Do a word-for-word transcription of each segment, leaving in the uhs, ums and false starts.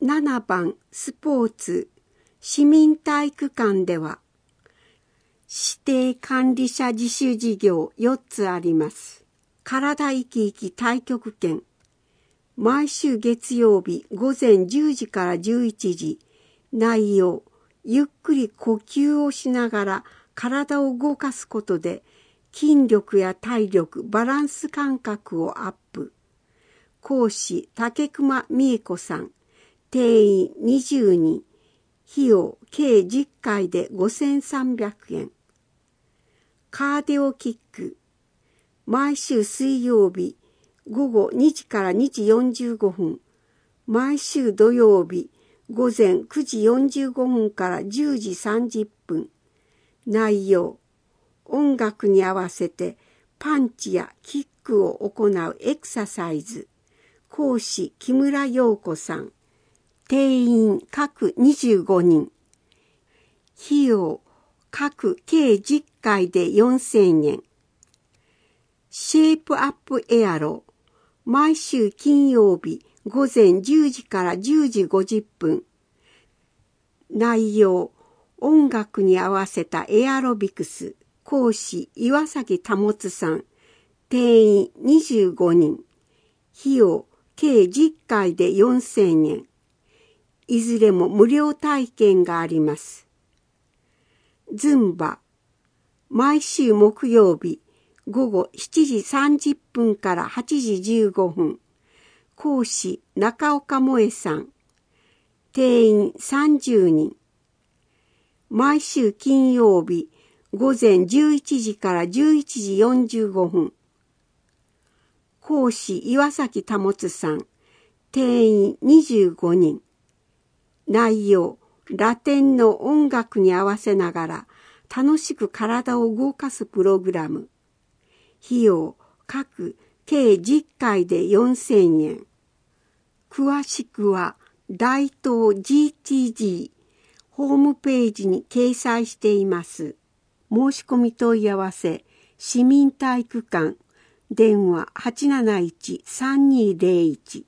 ななばんスポーツ市民体育館では指定管理者自主事業よっつあります。体生き生き太極拳。毎週月曜日午前じゅうじからじゅういちじ。内容、ゆっくり呼吸をしながら体を動かすことで筋力や体力、バランス感覚をアップ。講師、竹熊美恵子さん。定員にじゅうにん。費用計じゅっかいでごせんさんびゃくえん。カーディオキック。毎週水曜日午後にじからにじよんじゅうごふん。毎週土曜日午前くじよんじゅうごふんからじゅうじさんじゅっぷん。内容、音楽に合わせてパンチやキックを行うエクササイズ。講師、木村陽子さん。定員各にじゅうごにん。費用各計じゅっかいでよんせんえん。シェイプアップエアロ。毎週金曜日午前じゅうじからじゅうじごじゅっぷん。内容、音楽に合わせたエアロビクス。講師、岩崎保さん。定員にじゅうごにん。費用計じゅっかいでよんせんえん。いずれも無料体験があります。ズンバ。毎週木曜日午後しちじさんじゅっぷんからはちじじゅうごふん。講師、中岡萌さん。定員さんじゅうにん。毎週金曜日午前じゅういちじからじゅういちじよんじゅうごふん。講師、岩崎保さん。定員にじゅうごにん。内容、ラテンの音楽に合わせながら楽しく体を動かすプログラム。費用各計じゅっかいでよんせんえん。詳しくは大東 ジーティージー ホームページに掲載しています。申し込み問い合わせ、市民体育館、電話 はちなないち さんにーぜろいち。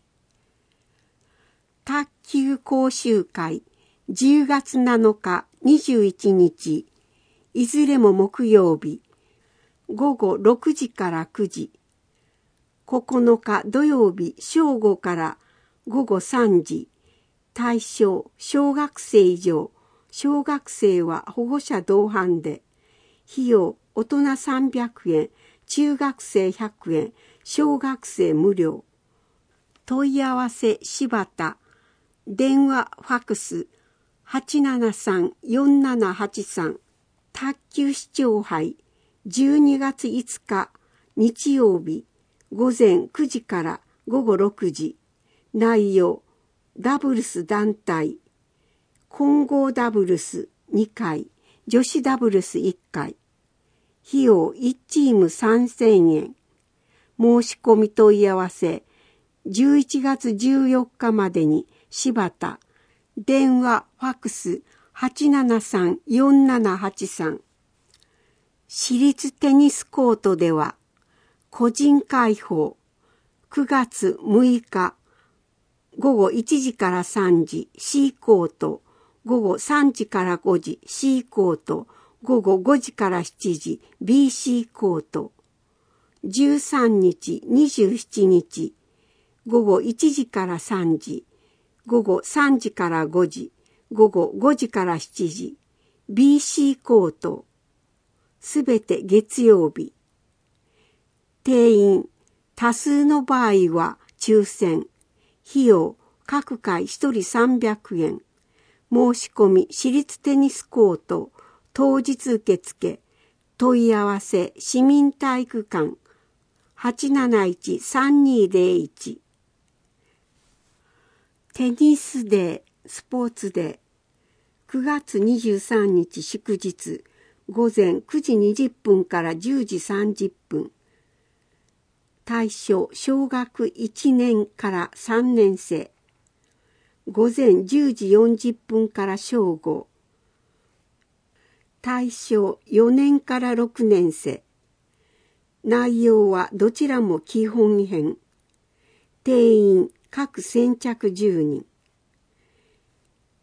卓球講習会、じゅうがつなのか、にじゅういちにち、いずれも木曜日、午後ろくじからくじ。ここのか土曜日正午からごごさんじ。対象、小学生以上。小学生は保護者同伴で。費用、大人さんびゃくえん、中学生ひゃくえん、小学生無料。問い合わせ、柴田。電話、ファクス、はちななさん よんななはちさん。卓球市長杯、じゅうにがついつか、日曜日、午前くじからごごろくじ。内容、ダブルス団体、混合ダブルスにかい、女子ダブルスいっかい。費用いちチームさんぜんえん。申し込み問い合わせ、じゅういちがつじゅうよっかまでに柴田。電話、ファクス、はちななさん よんななはちさん。私立テニスコートでは、個人開放、くがつむいか、ごごいちじからさんじ、C コート、ごごさんじからごじ、C コート、ごごごじからしちじ、ビーシー コート、じゅうさんにち、にじゅうしちにち、ごごいちじからさんじ、ごごさんじからごじ、ごごごじからしちじ、ビーシー コート、すべて月曜日。定員、多数の場合は抽選。費用、各回ひとりさんびゃくえん。申し込み、私立テニスコート、当日受付。問い合わせ、市民体育館、はちなないち さんにーぜろいち。テニスデー、スポーツデー。くがつにじゅうさんにち祝日、午前くじにじゅっぷんからじゅうじさんじゅっぷん。対象、小学いちねんからさんねんせい。午前じゅうじよんじゅっぷんから正午。対象、よねんからろくねんせい。内容はどちらも基本編。定員、各先着じゅうにん。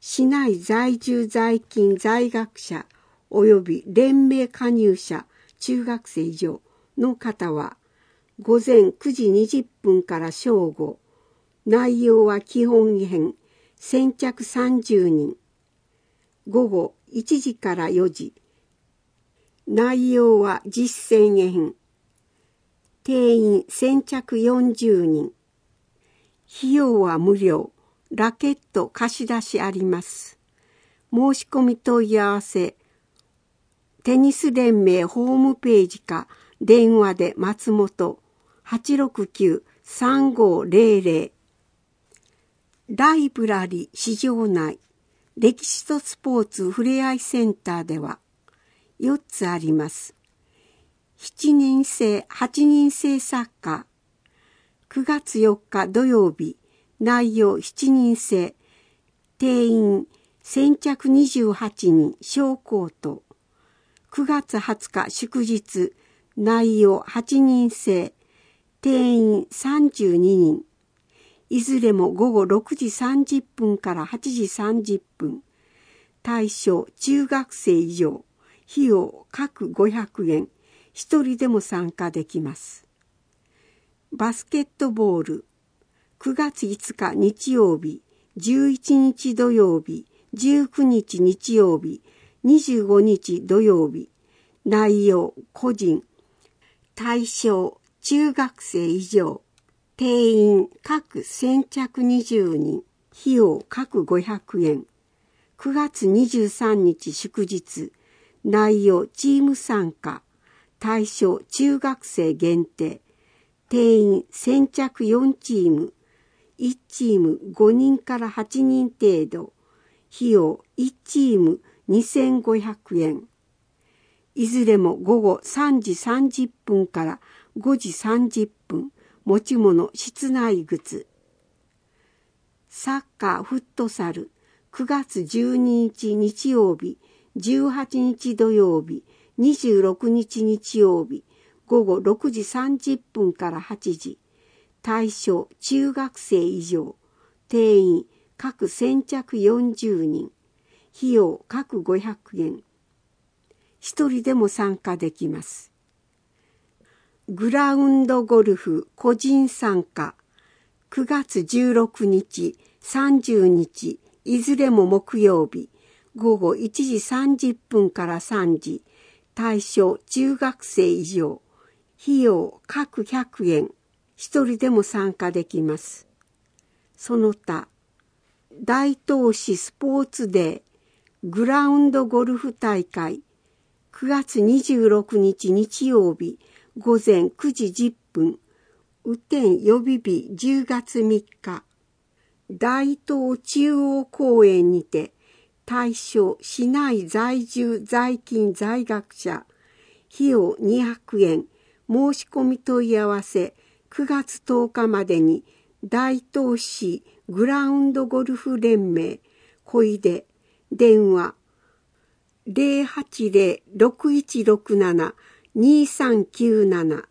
市内在住在勤在学者及び連盟加入者中学生以上の方は午前くじにじゅっぷんから正午、内容は基本編先着さんじゅうにん、午後いちじからよじ、内容は実践編、定員先着よんじゅうにん、費用は無料、ラケット貸し出しあります。申し込み問い合わせ、テニス連盟ホームページか電話で松本 はちろくきゅう さんごーぜろぜろ。ライブラリ市場内歴史とスポーツふれあいセンターではよっつあります。しちにん制、はちにん制サッカー。くがつよっか土曜日、内容しちにん制、定員先着にじゅうはちにん、小コート。くがつはつか祝日、内容はちにん制、定員さんじゅうににん。いずれも午後ろくじさんじゅっぷんからはちじさんじゅっぷん。対象中学生以上。費用各ごひゃくえん。一人でも参加できます。バスケットボール。くがついつか日曜日、じゅういちにち土曜日、じゅうくにち日曜日、にじゅうごにち土曜日。内容個人。対象中学生以上。定員各先着にじゅうにん。費用各ごひゃくえん。くがつにじゅうさんにち祝日。内容チーム参加。対象中学生限定。定員先着よんチーム。いちチームごにんからはちにん程度。費用いちチームにせんごひゃくえん。いずれも午後さんじさんじゅっぷんからごじさんじゅっぷん。持ち物室内靴。サッカーフットサル。くがつじゅうににち日曜日、じゅうはちにち土曜日、にじゅうろくにち日曜日、午後ろくじさんじゅっぷんからはちじ。対象中学生以上。定員各先着よんじゅうにん。費用各ごひゃくえん。一人でも参加できます。グラウンドゴルフ個人参加。くがつじゅうろくにち、さんじゅうにち、いずれも木曜日、午後いちじさんじゅっぷんからさんじ。対象中学生以上。費用各ひゃくえん。一人でも参加できます。その他、大東市スポーツデーグラウンドゴルフ大会。くがつにじゅうろくにち日曜日、午前くじじゅっぷん。雨天予備日じゅうがつみっか。大東中央公園にて、対象市内在住在勤在学者。費用にひゃくえん。申し込み問い合わせくがつとおかまでに大東市グラウンドゴルフ連盟小出電話 ゼロはちゼロ ろくいちろくなな にさんきゅうなな。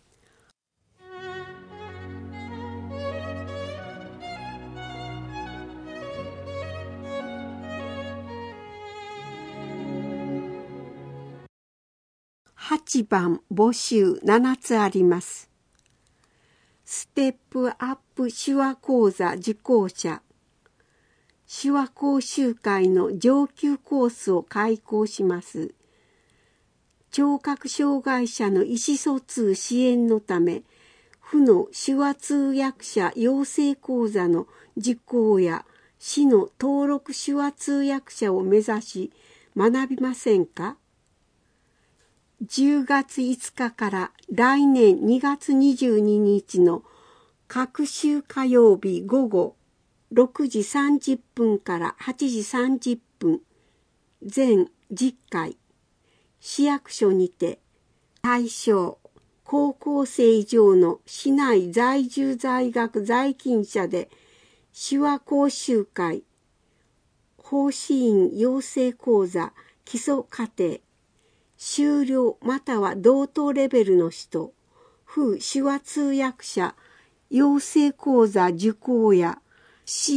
はちばん募集ななつあります。ステップアップ手話講座受講者。手話講習会の上級コースを開講します。聴覚障害者の意思疎通支援のため、府の手話通訳者養成講座の受講や市の登録手話通訳者を目指し学びませんか？じゅうがついつかから来年にがつにじゅうににちの各週火曜日午後ろくじさんじゅっぷんからはちじさんじゅっぷん、全じゅっかい、市役所にて対象高校生以上の市内在住在学在勤者で手話講習会、奉仕員養成講座基礎課程、修了または同等レベルの人、府手話通訳者養成講座受講や市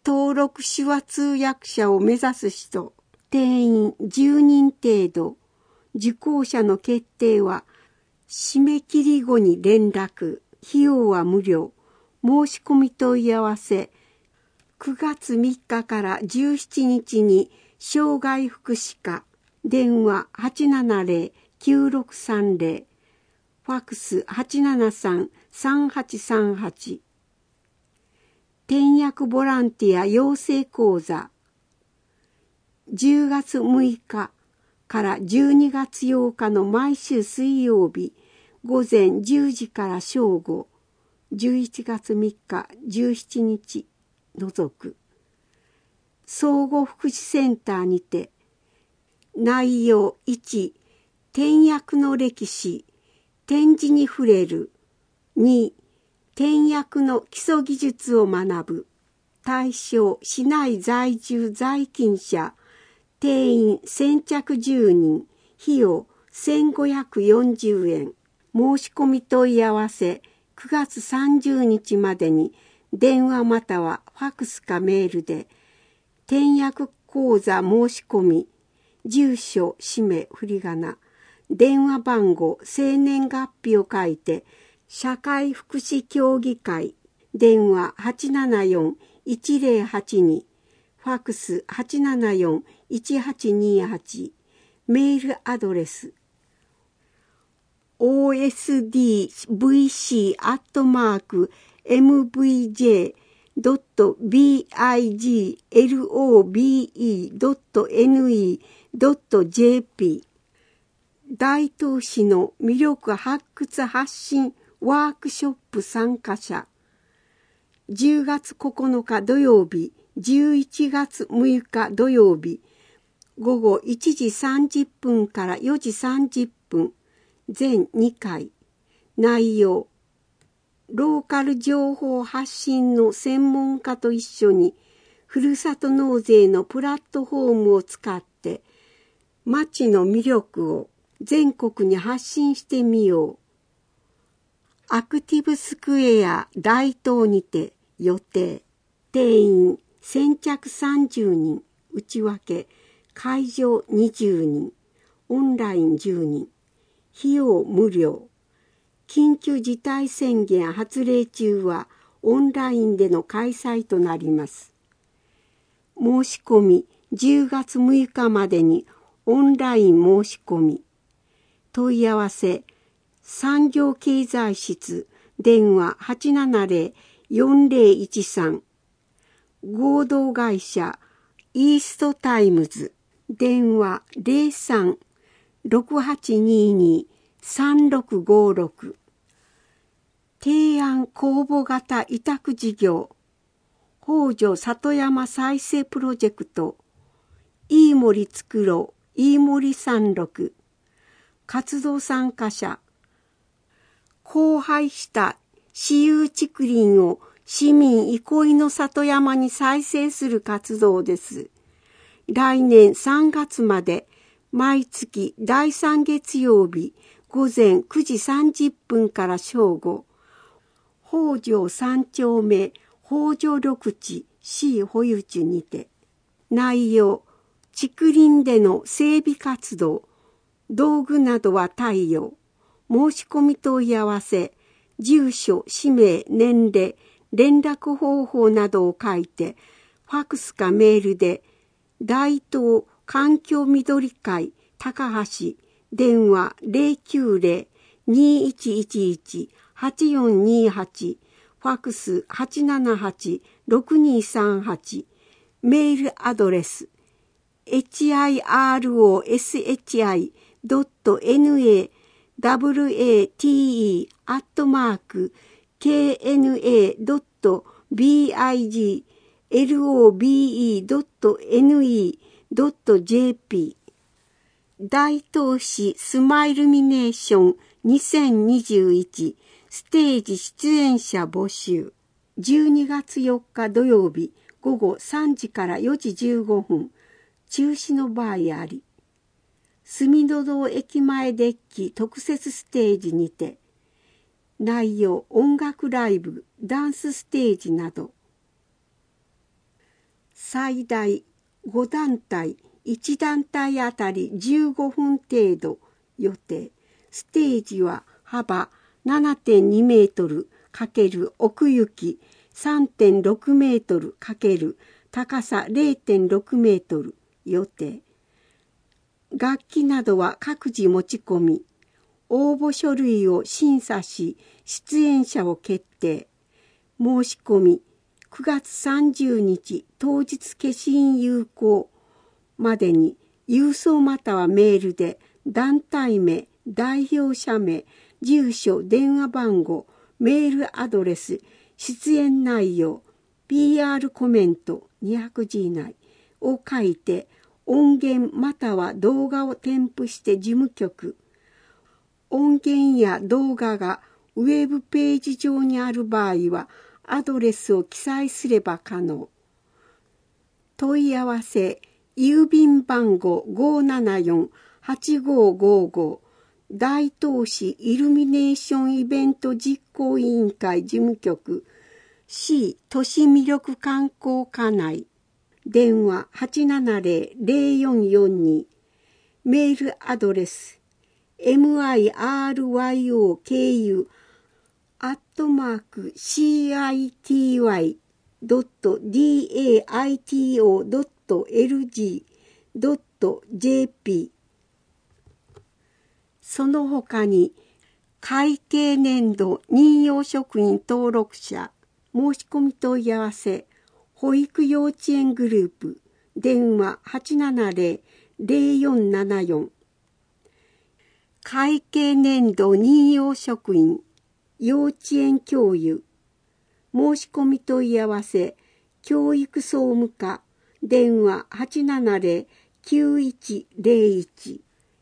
登録手話通訳者を目指す人、定員じゅうにん程度。受講者の決定は締め切り後に連絡。費用は無料。申し込み問い合わせ。くがつみっかからじゅうしちにちに障害福祉課。電話 はちななゼロ きゅうろくさんゼロ。ファックス はちななさん さんはちさんはち。転訳ボランティア養成講座。じゅうがつむいかからじゅうにがつようかの毎週水曜日、午前じゅうじから正午、じゅういちがつみっか、じゅうしちにち除く。総合福祉センターにて、内容いち、転訳の歴史、点字に触れる。に、転訳の基礎技術を学ぶ。対象、市内在住在勤者。定員先着じゅうにん。費用せんごひゃくよんじゅうえん。申し込み問い合わせくがつさんじゅうにちまでに電話またはファックスかメールで転訳講座申し込み、住所、氏名、振り仮名、電話番号、生年月日を書いて社会福祉協議会、電話 はちななよん いちゼロはちに、ファックス はちななよん いちはちにはち、メールアドレス オーエスディーブイシー アットマーク エムブイジェー ドット ビーアイジー エルオービーイー ドット エヌイー ドット ジェーピー。大東市の魅力発掘発信ワークショップ参加者。じゅうがつここのか土曜日、じゅういちがつむいか土曜日、ごごいちじさんじゅっぷんからよじさんじゅっぷん、全にかい。内容、ローカル情報発信の専門家と一緒に、ふるさと納税のプラットフォームを使って、町の魅力を全国に発信してみよう。アクティブスクエア大東にて予定。定員先着さんじゅうにん、内訳、会場にじゅうにん、オンラインじゅうにん、費用無料。緊急事態宣言発令中はオンラインでの開催となります。申し込みじゅうがつむいかまでにオンライン申し込み。問い合わせ産業経済室電話 はちななゼロ よんゼロいちさん。合同会社イーストタイムズ電話 ゼロさん ろくはちにに さんろくごろく。提案公募型委託事業北条里山再生プロジェクトいい森作ろういい森さんろく。活動参加者荒廃した私有竹林を市民憩いの里山に再生する活動です。来年さんがつまで毎月だいさんげつよう日午前くじさんじゅっぷんから正午、北条三丁目北条緑地市保有地にて。内容、竹林での整備活動、道具などは貸与。申し込み問い合わせ、住所、氏名、年齢、連絡方法などを書いて、ファックスかメールで、大東環境緑会高橋、電話 ゼロきゅうゼロ にいちいちいち はちよんにはち、ファックス はちななはち ろくにさんはち、メールアドレス、エイチアイアールオーエスエイチアイドットエヌエーダブリューエーティーイー アットマーク ケーエヌエードットビーアイジーエルオービーイードットエヌイードットジェーピー。大東市スマイルミネーションにせんにじゅういちステージ出演者募集。じゅうにがつよっか土曜日ごごさんじからよじじゅうごふん、中止の場合あり。住戸堂駅前デッキ特設ステージにて、内容音楽ライブ、ダンスステージなど。 最大ご団体、いち団体あたりじゅうごふん程度予定。ステージは幅 ななてんにメートル×奥行き さんてんろくメートル×高さ れいてんろくメートル予定。楽器などは各自持ち込み、応募書類を審査し、出演者を決定。申し込み、くがつさんじゅうにち当日消印有効までに、郵送またはメールで、団体名、代表者名、住所、電話番号、メールアドレス、出演内容、ピーアール コメントにひゃくじ以内を書いて、音源または動画を添付して事務局。音源や動画がウェブページ上にある場合は、アドレスを記載すれば可能。問い合わせ、郵便番号 ごーななよんはちごーごーごー 大東市イルミネーションイベント実行委員会事務局 C 都市魅力観光課内電話 はちななぜろ ぜろよんよんに メールアドレス ミロク アットマーク シーアイティーワイ ドット ディーエーアイティーオー ドット エルジー ドット ジェーピー その他に会計年度任用職員登録者申し込み問い合わせ保育幼稚園グループ電話 はちななぜろ ぜろよんななよん 会計年度任用職員幼稚園教諭申し込み問い合わせ教育総務課電話 はちななぜろ きゅういちぜろいち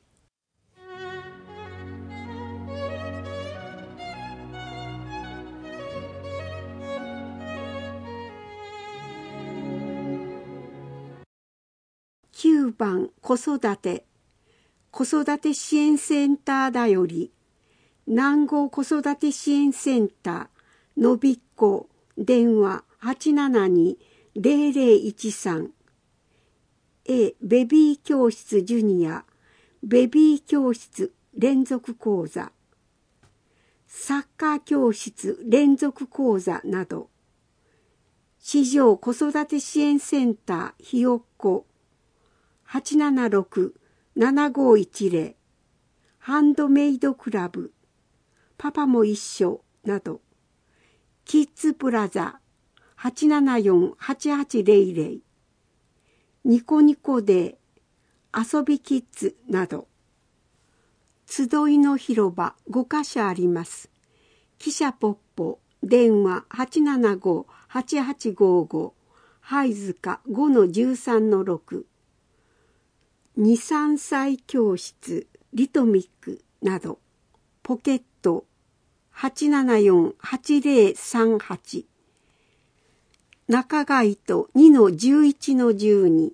きゅうばん子育て子育て支援センターだより南郷子育て支援センターのびっこ電話 はちななに ぜろぜろいちさん A ベビー教室ジュニアベビー教室連続講座サッカー教室連続講座など市場子育て支援センターひよっこはちななろく ななごいちぜろハンドメイドクラブパパも一緒などキッズプラザ はちななよんはちはちぜろぜろニコニコで遊びキッズなど集いの広場ごかしょあります。汽車ポッポ電話 はちななご はちはちごご はいずか ごのじゅうさんのろく にさんさい教室リトミックなどポケット はちななよんはちぜろさんはち 中街と にのじゅういちのじゅうに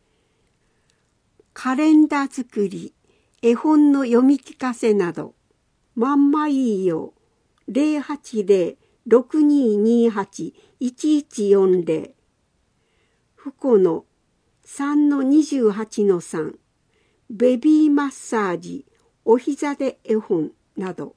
カレンダー作り絵本の読み聞かせなどまんまいいよぜろはちぜろ ろくににはち いちいちよんぜろふこの さんのにじゅうはちのさん ベビーマッサージお膝で絵本など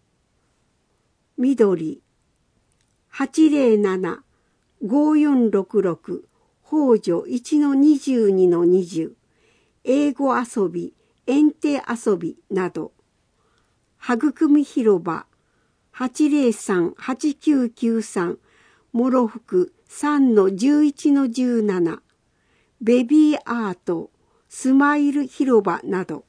緑 はちぜろなな ごよんろくろく ほうじょいちのにじゅうにのにじゅう英語遊び園庭遊びなど育み広場 はちぜろさん はちきゅうきゅうさん もろふく さんのじゅういちのじゅうなな ベビーアートスマイル広場など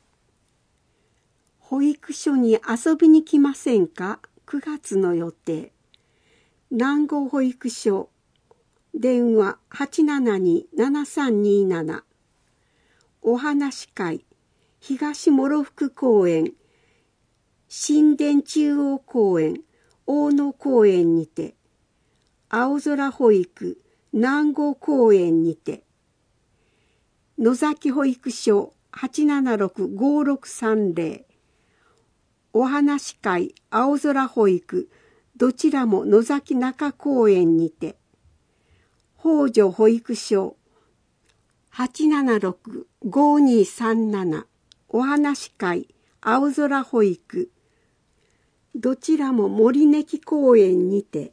保育所に遊びに来ませんかくがつの予定南郷保育所電話 はちななに ななさんになな お話会東諸福公園新田中央公園大野公園にて青空保育南郷公園にて野崎保育所 はちななろく ごろくさんぜろ お話会青空保育どちらも野崎中公園にて北条保育所はちななろく ごにさんなな お話会青空保育、どちらも森根木公園にて。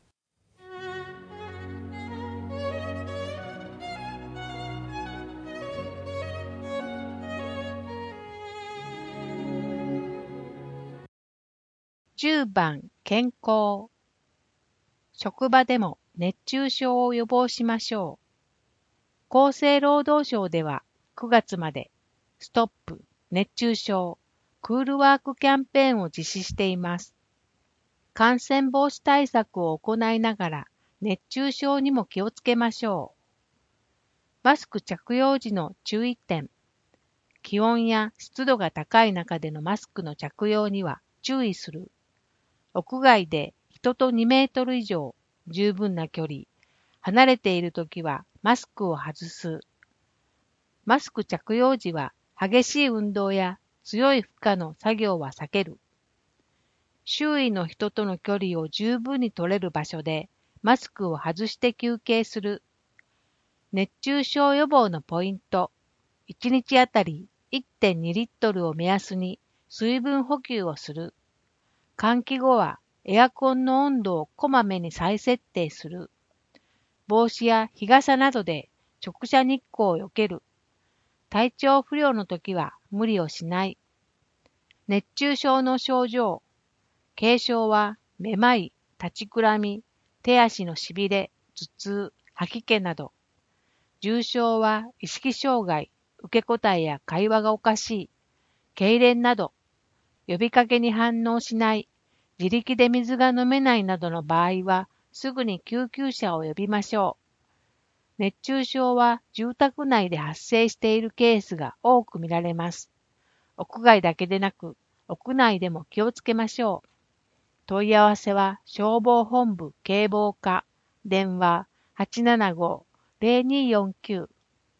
じゅうばん健康。職場でも熱中症を予防しましょう。厚生労働省ではくがつまでストップ熱中症クールワークキャンペーンを実施しています。感染防止対策を行いながら熱中症にも気をつけましょう。マスク着用時の注意点。気温や湿度が高い中でのマスクの着用には注意する。屋外で人とにメートル以上、十分な距離、離れているときはマスクを外す。マスク着用時は激しい運動や強い負荷の作業は避ける。周囲の人との距離を十分に取れる場所でマスクを外して休憩する。熱中症予防のポイント。いちにちあたり いってんに リットルを目安に水分補給をする。換気後はエアコンの温度をこまめに再設定する。帽子や日傘などで直射日光を避ける。体調不良の時は無理をしない。熱中症の症状。軽症はめまい、立ちくらみ、手足のしびれ、頭痛、吐き気など。重症は意識障害、受け答えや会話がおかしい、痙攣など。呼びかけに反応しない、自力で水が飲めないなどの場合は、すぐに救急車を呼びましょう。熱中症は住宅内で発生しているケースが多く見られます。屋外だけでなく、屋内でも気をつけましょう。問い合わせは消防本部警防課、電話 はちななご ゼロによんきゅう。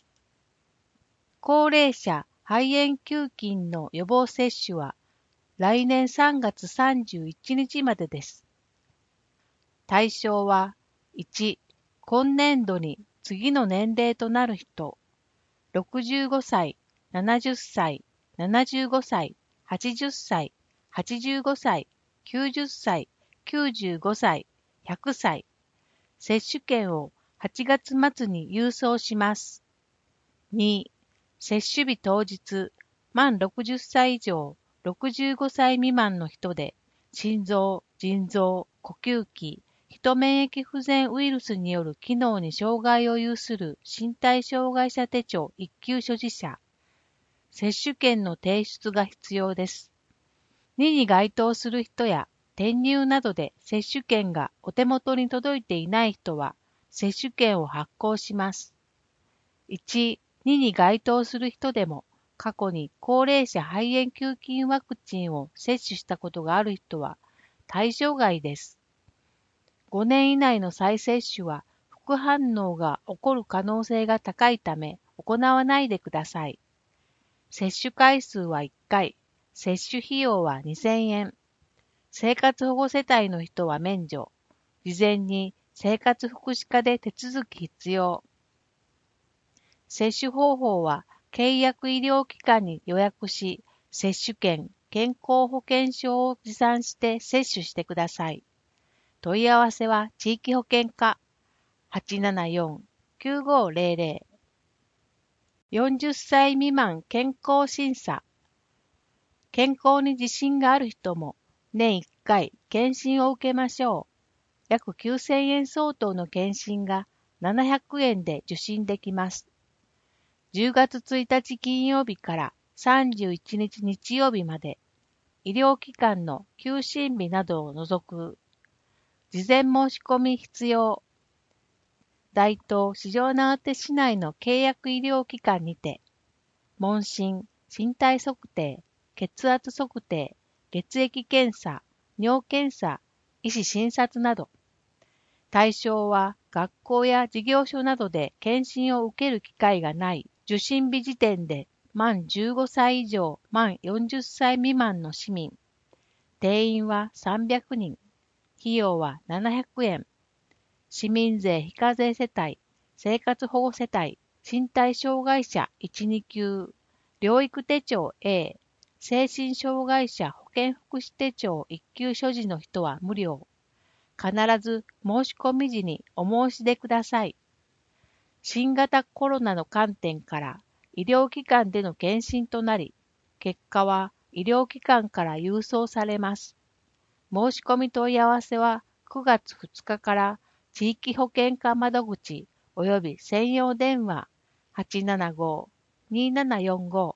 高齢者肺炎球菌の予防接種は、来年さんがつさんじゅういちにちまでです。対象は、いち、今年度に次の年齢となる人、ろくじゅうごさい、ななじゅっさい、ななじゅうごさい、はちじゅっさい、はちじゅうごさい、きゅうじゅっさい、きゅうじゅうごさい、ひゃくさい。接種券をはちがつ末に郵送します。に、接種日当日、満ろくじゅっさい以上、ろくじゅうごさい未満の人で、心臓、腎臓、呼吸器、人免疫不全ウイルスによる機能に障害を有する身体障害者手帳いっきゅう所持者。接種券の提出が必要です。にに該当する人や転入などで接種券がお手元に届いていない人は、接種券を発行します。いち、にに該当する人でも、過去に高齢者肺炎球菌ワクチンを接種したことがある人は対象外です。ごねん以内の再接種は副反応が起こる可能性が高いため行わないでください。接種回数はいっかい、接種費用はにせんえん。生活保護世帯の人は免除。事前に生活福祉課で手続き必要。接種方法は契約医療機関に予約し、接種券、健康保険証を持参して接種してください。問い合わせは地域保険課 はちななよん きゅうごゼロゼロ。よんじゅっさい未満健康審査。健康に自信がある人も年いっかい検診を受けましょう。約きゅうせんえん相当の検診がななひゃくえんで受診できます。じゅうがつついたち金曜日からさんじゅういちにち日曜日まで、医療機関の休診日などを除く。事前申し込み必要。大東四条畷市内の契約医療機関にて、問診、身体測定、血圧測定、血液検査、尿検査、医師診察など。対象は学校や事業所などで検診を受ける機会がない受診日時点で満じゅうごさい以上、満よんじゅっさい未満の市民。定員はさんびゃくにん。費用はななひゃくえん。市民税非課税世帯、生活保護世帯、 身体障害者いち、に級、療育手帳 A、精神障害者保健福祉手帳いっ級所持の人は無料。必ず申し込み時にお申し出ください。新型コロナの観点から医療機関での検診となり、結果は医療機関から郵送されます。申し込み問い合わせはくがつふつかから地域保健課窓口及び専用電話 はちななごーにーななよんご。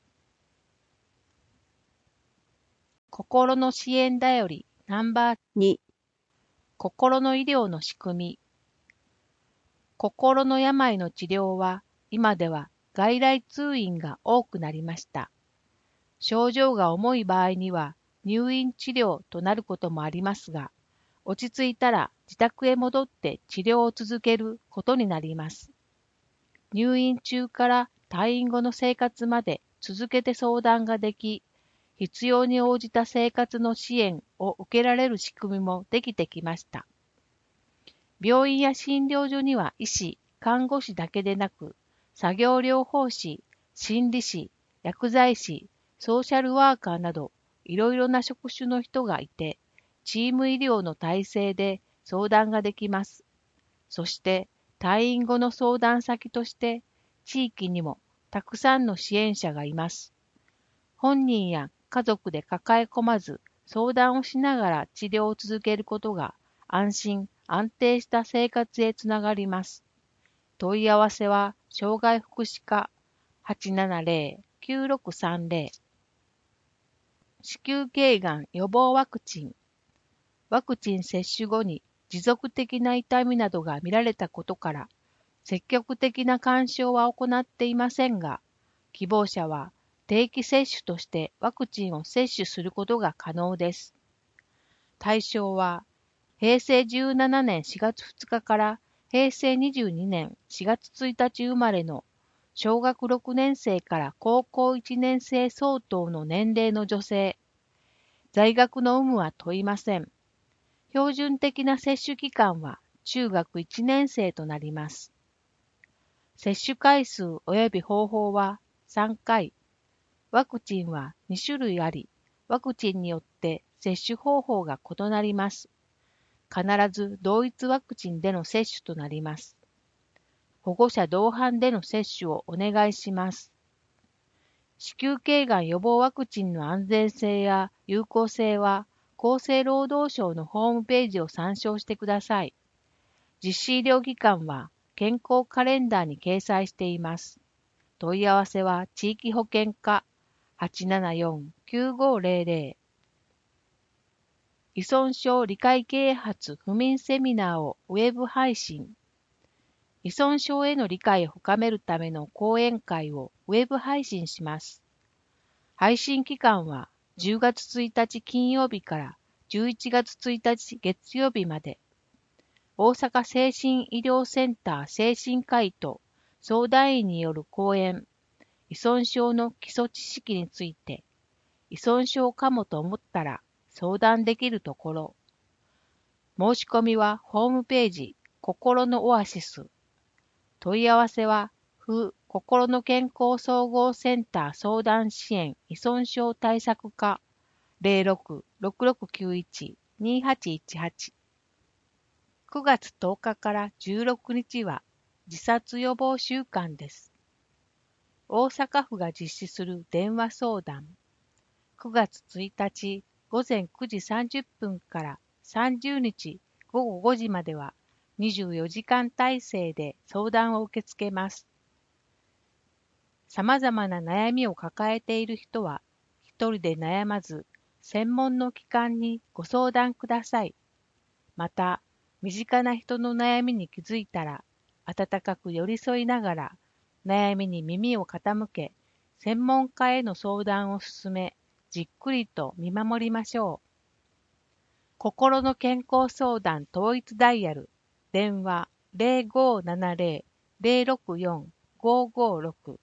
心の支援だよりナンバーに、心の医療の仕組み。心の病の治療は今では外来通院が多くなりました。症状が重い場合には入院治療となることもありますが、落ち着いたら自宅へ戻って治療を続けることになります。入院中から退院後の生活まで続けて相談ができ、必要に応じた生活の支援を受けられる仕組みもできてきました。病院や診療所には医師、看護師だけでなく、作業療法士、心理師、薬剤師、ソーシャルワーカーなど、いろいろな職種の人がいて、チーム医療の体制で相談ができます。そして、退院後の相談先として、地域にもたくさんの支援者がいます。本人や家族で抱え込まず、相談をしながら治療を続けることが、安心、安定した生活へつながります。問い合わせは、障害福祉課 はちななぜろーきゅうろくさんぜろ。子宮頸がん予防ワクチン。ワクチン接種後に持続的な痛みなどが見られたことから、積極的な干渉は行っていませんが、希望者は定期接種としてワクチンを接種することが可能です。対象は、へいせいじゅうななねんしがつふつかからへいせいにじゅうにねんしがつついたち生まれの小学ろくねんせいから高校いちねんせい相当の年齢の女性。在学の有無は問いません。標準的な接種期間は中学いちねんせいとなります。接種回数及び方法はさんかい。ワクチンはにしゅるいあり、ワクチンによって接種方法が異なります。必ず同一ワクチンでの接種となります。保護者同伴での接種をお願いします。子宮頸がん予防ワクチンの安全性や有効性は厚生労働省のホームページを参照してください。実施医療機関は健康カレンダーに掲載しています。問い合わせは地域保健課 はちななよんきゅうごぜろぜろ。依存症理解啓発不眠セミナーをウェブ配信。依存症への理解を深めるための講演会をウェブ配信します。配信期間はじゅうがつついたち金曜日からじゅういちがつついたち月曜日まで。大阪精神医療センター精神科医と相談員による講演、依存症の基礎知識について、依存症かもと思ったら相談できるところ。申し込みはホームページ、心のオアシス。問い合わせは、府心の健康総合センター相談支援依存症対策課 ゼロろく ろくろくきゅういち にはちいちはち。くがつとおかからじゅうろくにちは自殺予防週間です。大阪府が実施する電話相談。くがつついたちごぜんくじさんじゅっぷんからさんじゅうにちごごごじまではにじゅうよじかん体制で相談を受け付けます。様々な悩みを抱えている人は一人で悩まず専門の機関にご相談ください。また、身近な人の悩みに気づいたら温かく寄り添いながら悩みに耳を傾け、専門家への相談を進め、じっくりと見守りましょう。心の健康相談統一ダイヤル、電話 ゼロごーななぜろ ゼロろくよん ごーごーろく。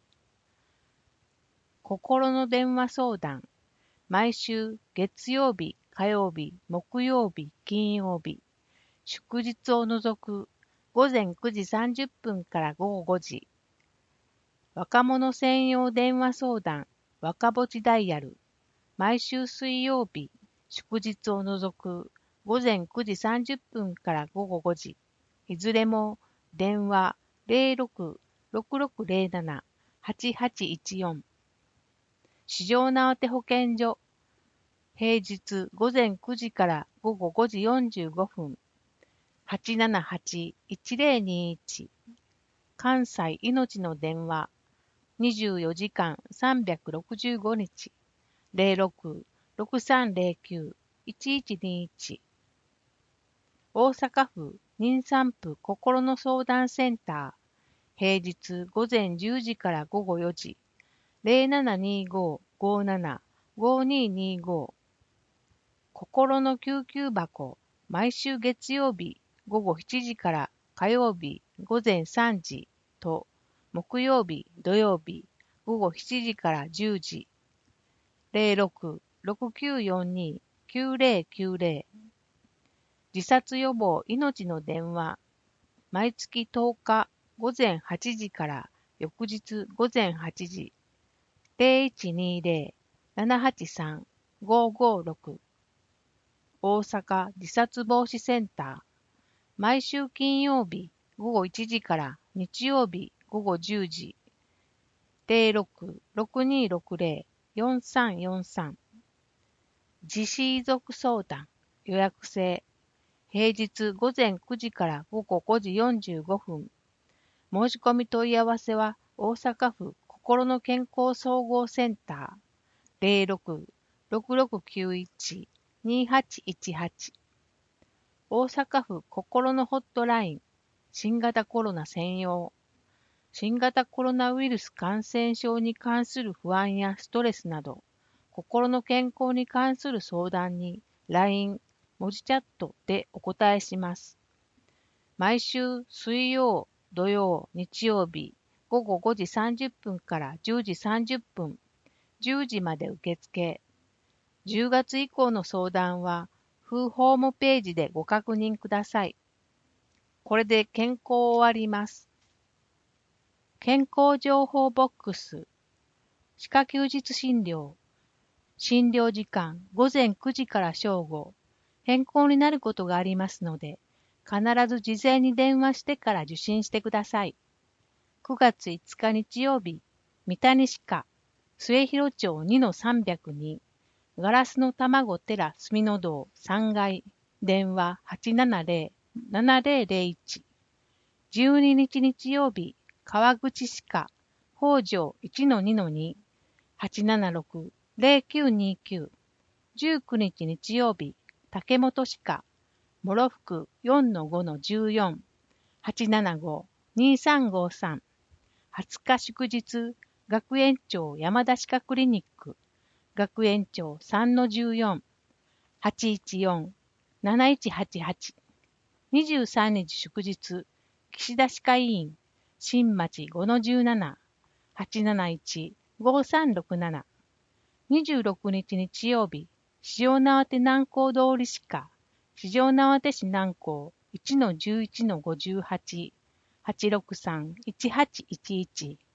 心の電話相談、毎週月曜日、火曜日、木曜日、金曜日、祝日を除くごぜんくじさんじゅっぷんからごごごじ、 若者専用電話相談若ぼちダイヤル、毎週水曜日、祝日を除くごぜんくじさんじゅっぷんからごごごじ、いずれも電話 ゼロろく ろくろくゼロなな はちはちいちよん。市場縄手保健所、平日ごぜんくじからごごごじよんじゅうごふん、はちななはち いちゼロにいち。関西いのちの電話、にじゅうよじかんさんびゃくろくじゅうごにち、ゼロろく ろくさんゼロきゅう いちいちにいち。大阪府妊産婦心の相談センター、平日午前じゅうじから午後よじ、ゼロななにご ごなな ごににご。心の救急箱、毎週月曜日午後しちじから火曜日午前さんじと、木曜日土曜日午後しちじからじゅうじ、ゼロろく ろくきゅうよんに きゅうゼロきゅうゼロ。自殺予防命の電話、毎月とおか午前はちじから翌日午前はちじ、ゼロいちにゼロ ななはちさん ごごろく。大阪自殺防止センター、毎週金曜日午後いちじから日曜日午後じゅうじ、ゼロろく ろくにろくゼロ よんさんよんさん。自死遺族相談、予約制、平日午前くじから午後ごじよんじゅうごふん。申し込み問い合わせは大阪府心の健康総合センター、ゼロろく ろくろくきゅういち にはちいちはち。大阪府心のホットライン、新型コロナ専用。新型コロナウイルス感染症に関する不安やストレスなど、心の健康に関する相談に ライン、文字チャットでお答えします。毎週水曜、土曜、日曜日、午後ごじさんじゅっぷんからじゅうじさんじゅっぷん、じゅうじまで受付。じゅうがつ以降の相談は、府ホームページでご確認ください。これで健康を終わります。健康情報ボックス、歯科休日診療、診療時間ごぜんくじから正午、変更になることがありますので、必ず事前に電話してから受診してください。くがついつか日曜日、三谷歯科、末広町 にのさんびゃくに、ガラスの卵寺住の堂さんがい、電話 はちななゼロ ななゼロゼロいち。じゅうににち日曜日、川口歯科、北条 いちのにのに、はちななろく ゼロきゅうにきゅう。じゅうくにち日曜日、竹本歯科、諸福 よんのごのじゅうよん、はちななご にさんごさん。はつか祝日、学園長山田歯科クリニック、学園長 さんのじゅうよん、はちいちよん なないちはちはち。にじゅうさんにち祝日、岸田歯科医院、新町 ごのじゅうなな、はちなないち ごさんろくなな。にじゅうろくにち日曜日、四条畷南港通り歯科、四条畷市南港 いちのじゅういちのごじゅうはち、はちろくさん いちはちいちいち。